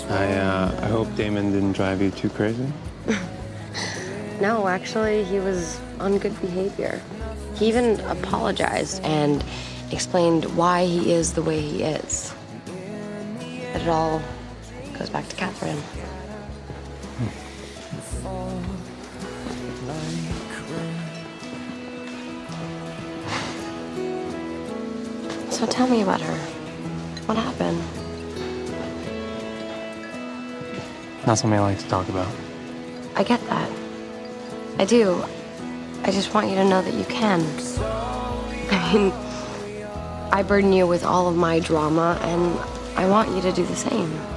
I hope Damon didn't drive you too crazy. No, actually, he was on good behavior. He even apologized and explained why he is the way he is. But it all goes back to Catherine. So tell me about her. What happened? Not something I like to talk about. I get that. I do. I just want you to know that you can. I mean, I burden you with all of my drama, and I want you to do the same.